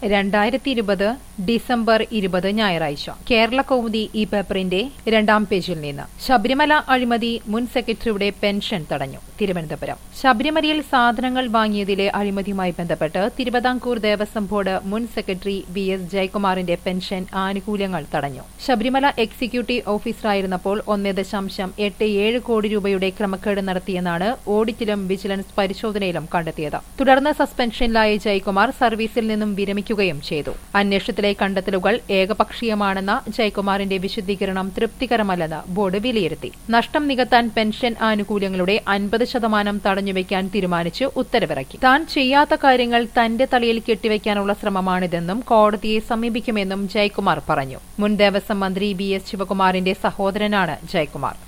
2020 December 20 ഞായറാഴ്ച കേരള കൗമുദി ഈ പേപ്പറിന്റെ 2ാം പേജിൽ നിന്ന് ശബരിമല അഴിമതി മുൻ സെക്രട്ടറിയുടെ പെൻഷൻ തടഞ്ഞു. തിരുവനന്തപുരം ശബരിമലയിൽ സാധനങ്ങൾ വാങ്ങിയതിലെ അഴിമതിയുമായി ബന്ധപ്പെട്ട് തിരുവിതാംകൂർ ദേവസ്വം ബോർഡ് മുൻ സെക്രട്ടറി VS ജയകുമാറിന്റെ പെൻഷൻ ആനുകൂല്യങ്ങൾ തടഞ്ഞു. ശബരിമല എക്സിക്യൂട്ടീവ് ഓഫീസറായിരുന്നപ്പോൾ 1.87 കോടി രൂപയുടെ ക്രമക്കേട് നടത്തിയെന്നാണ് ഓഡിറ്റിലും വിജിലൻസ് പരിശോധനയിലും കണ്ടെത്തിയത്. തുടർന്ന് സസ്പെൻഷനിലായ ജയകുമാർ സർവീസിൽ നിന്നും വിരമിക്കുകയും ചെയ്തു. അന്വേഷണത്തിലെ കണ്ടെത്തലുകൾ ഏകപക്ഷീയമാണെന്ന ജയകുമാറിന്റെ വിശദീകരണം തൃപ്തികരമല്ലെന്ന് ബോർഡ് വിലയിരുത്തി. നഷ്ടം നികത്താൻ പെൻഷൻ ആനുകൂല്യങ്ങളുടെ 50% തടഞ്ഞുവെക്കാൻ തീരുമാനിച്ച് ഉത്തരവിറക്കി. താൻ ചെയ്യാത്ത കാര്യങ്ങൾ തന്റെ തലയിൽ കെട്ടിവെക്കാനുള്ള ശ്രമമാണിതെന്നും കോടതിയെ സമീപിക്കുമെന്നും ജയകുമാർ പറഞ്ഞു. മുൻ ദേവസ്വം മന്ത്രി VS ശിവകുമാറിന്റെ സഹോദരനാണ് ജയകുമാർ.